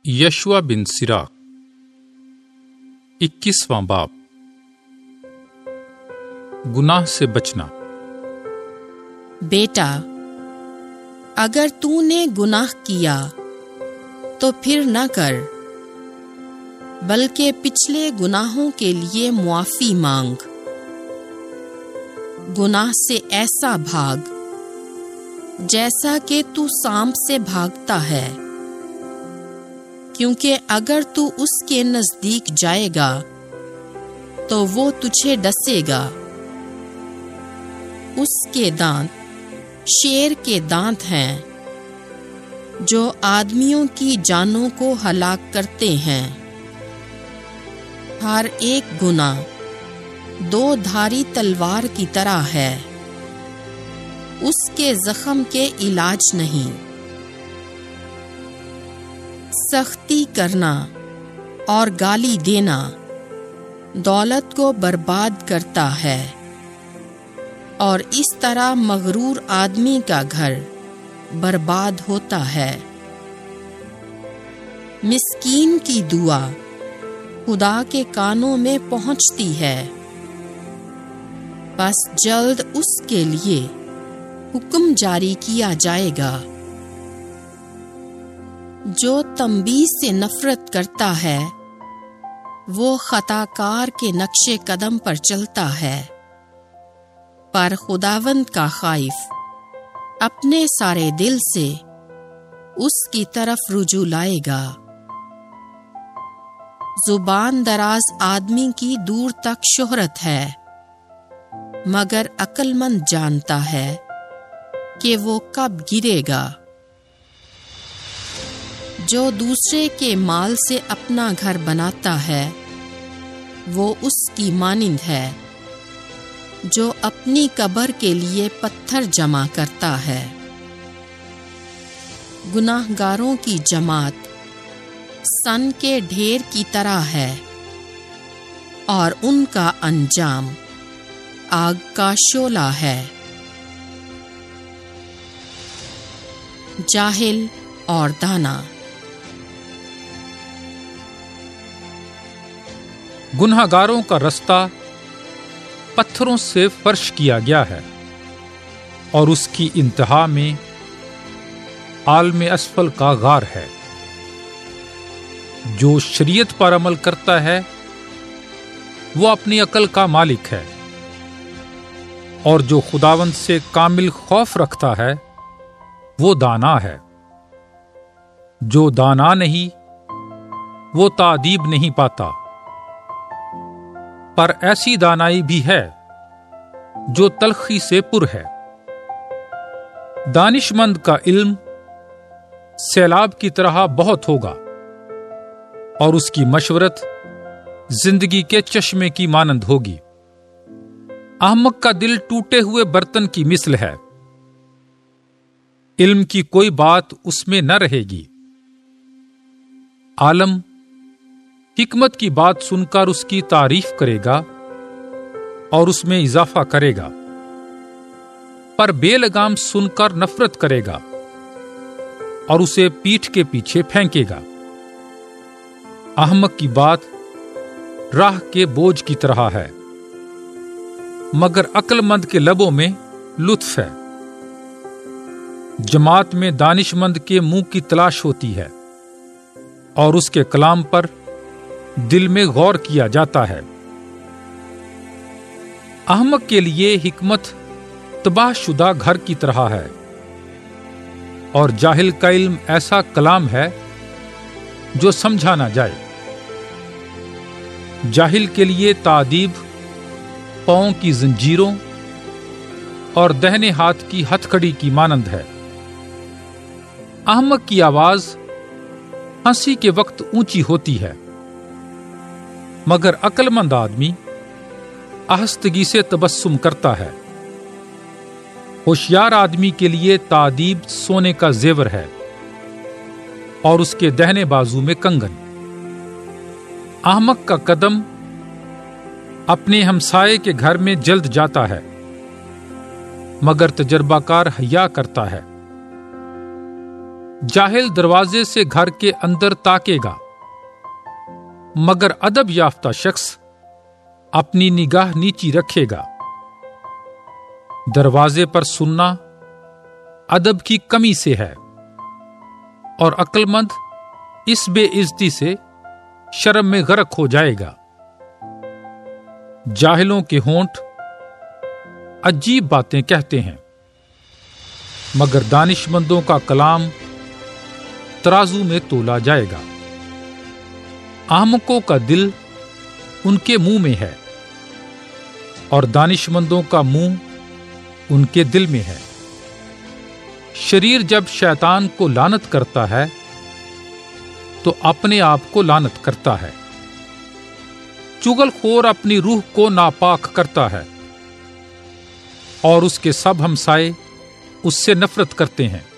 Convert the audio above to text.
یشوع بن سراق 21واں باب گناہ سے بچنا۔ بیٹا، اگر تو نے گناہ کیا تو پھر نہ کر، بلکہ پچھلے گناہوں کے لیے معافی مانگ۔ گناہ سے ایسا بھاگ جیسا کہ تو سانپ سے بھاگتا ہے، کیونکہ اگر تو اس کے نزدیک جائے گا تو وہ تجھے ڈسے گا۔ اس کے دانت شیر کے دانت ہیں جو آدمیوں کی جانوں کو ہلاک کرتے ہیں۔ ہر ایک گناہ دو دھاری تلوار کی طرح ہے، اس کے زخم کے علاج نہیں۔ سختی کرنا اور گالی دینا دولت کو برباد کرتا ہے، اور اس طرح مغرور آدمی کا گھر برباد ہوتا ہے۔ مسکین کی دعا خدا کے کانوں میں پہنچتی ہے، بس جلد اس کے لیے حکم جاری کیا جائے گا۔ جو تنبیہ سے نفرت کرتا ہے وہ خطا کار کے نقش قدم پر چلتا ہے، پر خداوند کا خائف اپنے سارے دل سے اس کی طرف رجوع لائے گا۔ زبان دراز آدمی کی دور تک شہرت ہے، مگر عقل مند جانتا ہے کہ وہ کب گرے گا۔ جو دوسرے کے مال سے اپنا گھر بناتا ہے وہ اس کی مانند ہے جو اپنی قبر کے لیے پتھر جمع کرتا ہے۔ گناہ گاروں کی جماعت سن کے ڈھیر کی طرح ہے، اور ان کا انجام آگ کا شعلہ ہے۔ جاہل اور دانا۔ گناہ گاروں کا رستہ پتھروں سے فرش کیا گیا ہے، اور اس کی انتہا میں عالم اسفل کا غار ہے۔ جو شریعت پر عمل کرتا ہے وہ اپنی عقل کا مالک ہے، اور جو خداوند سے کامل خوف رکھتا ہے وہ دانا ہے۔ جو دانا نہیں وہ تادیب نہیں پاتا، پر ایسی دانائی بھی ہے جو تلخی سے پر ہے۔ دانش مند کا علم سیلاب کی طرح بہت ہوگا، اور اس کی مشورت زندگی کے چشمے کی مانند ہوگی۔ احمق کا دل ٹوٹے ہوئے برتن کی مثل ہے، علم کی کوئی بات اس میں نہ رہے گی۔ عالم حکمت کی بات سن کر اس کی تعریف کرے گا اور اس میں اضافہ کرے گا، پر بے لگام سن کر نفرت کرے گا اور اسے پیٹھ کے پیچھے پھینکے گا۔ احمق کی بات راہ کے بوجھ کی طرح ہے، مگر عقل مند کے لبوں میں لطف ہے۔ جماعت میں دانش مند کے منہ کی تلاش ہوتی ہے، اور اس کے کلام پر دل میں غور کیا جاتا ہے۔ احمق کے لیے حکمت تباہ شدہ گھر کی طرح ہے، اور جاہل کا علم ایسا کلام ہے جو سمجھا نہ جائے۔ جاہل کے لیے تادیب پاؤں کی زنجیروں اور دہنے ہاتھ کی ہتھکڑی کی مانند ہے۔ احمق کی آواز ہنسی کے وقت اونچی ہوتی ہے، مگر عقل مند آدمی آہستگی سے تبسم کرتا ہے۔ ہوشیار آدمی کے لیے تادیب سونے کا زیور ہے، اور اس کے دہنے بازو میں کنگن۔ احمق کا قدم اپنے ہمسائے کے گھر میں جلد جاتا ہے، مگر تجربہ کار حیا کرتا ہے۔ جاہل دروازے سے گھر کے اندر تاکے گا، مگر ادب یافتہ شخص اپنی نگاہ نیچی رکھے گا۔ دروازے پر سننا ادب کی کمی سے ہے، اور عقل مند اس بے عزتی سے شرم میں غرق ہو جائے گا۔ جاہلوں کے ہونٹ عجیب باتیں کہتے ہیں، مگر دانش مندوں کا کلام ترازو میں تولا جائے گا۔ احمقوں کا دل ان کے منہ میں ہے، اور دانش مندوں کا منہ ان کے دل میں ہے۔ شریر جب شیطان کو لعنت کرتا ہے تو اپنے آپ کو لعنت کرتا ہے۔ چغل خور اپنی روح کو ناپاک کرتا ہے، اور اس کے سب ہمسائے اس سے نفرت کرتے ہیں۔